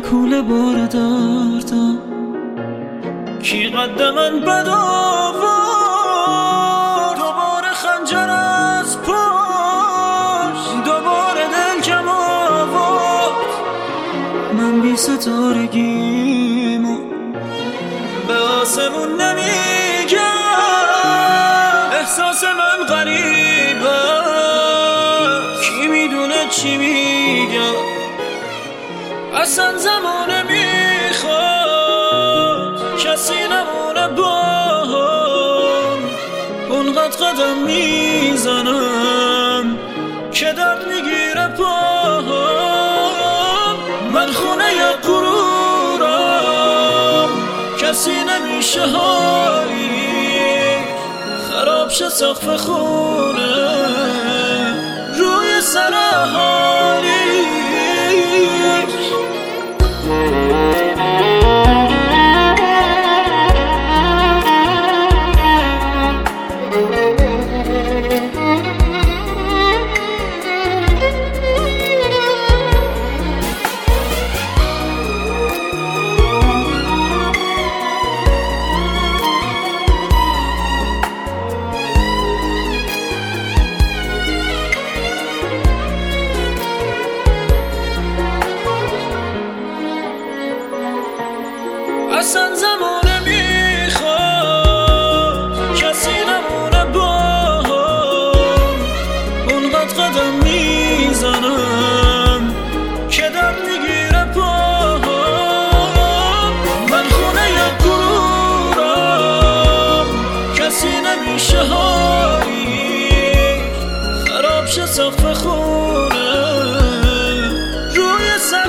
کوله بار دردم کی قد من بد آورد دوباره خنجر از پشت دوباره دل کم آورد من بی ستارگیمو به آسمون نمیگم احساس من غریبه کی میدونه چی میگم اصلا زمانه میخواد کسی نمونه با هم اونقدر قدم میزنم که درد میگیره پاهم من خونه غرورم کسی نمیشه هایی خراب شه سقف خونه روی سر حالی اصلا زمانه میخواد کسی نمونه با هم اونقدر قدم میزنم که درد میگیره پاهم من خونه غرورم کسی نمیشه هایی خراب شه سقف خونه روی سر